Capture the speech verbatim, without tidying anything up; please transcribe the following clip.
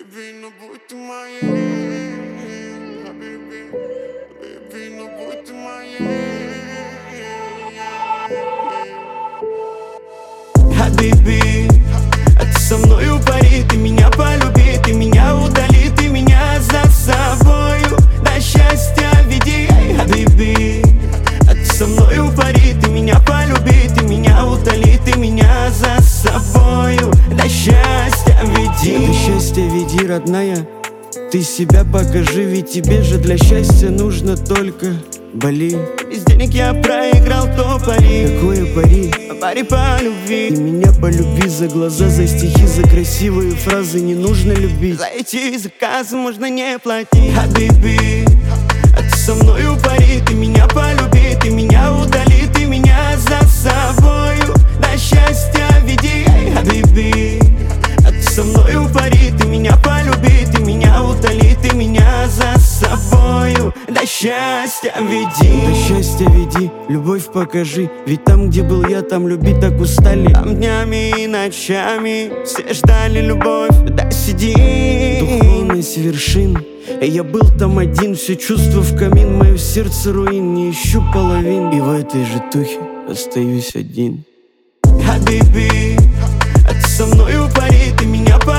Baby, ну будь ты моей, Habibi. Baby, ну будь ты моей, Habibi, а ты со мною пари, ты меня полюби, ты меня удали, ты меня за собою до счастья веди. Habibi, а ты со мною пари, ты меня полюби, ты меня удали, ты меня за собою до счастья веди. До счастья веди, родная, ты себя покажи, ведь тебе же для счастья нужно только Бали. Без денег я проиграл, то пари. Какое пари? Пари по любви. Ты меня полюби за глаза, за стихи, за красивые фразы не нужно любить. За эти заказы можно не платить. Habibi, а ты со мною пари, ты меня полюби, ты меня удали, ты меня за собою до счастья веди. Habibi, а ты со мною пари, ты меня полюби, ты меня удали, ты меня за собою до счастья веди. До счастья веди, любовь покажи, ведь там, где был я, там любить так устали. Там днями и ночами все ждали любовь, да сиди. Духовность вершин, я был там один, все чувства в камин, мое сердце руин, не ищу половин, и в этой же тухе остаюсь один. Habibi, а ты со мною пари, ты меня пари.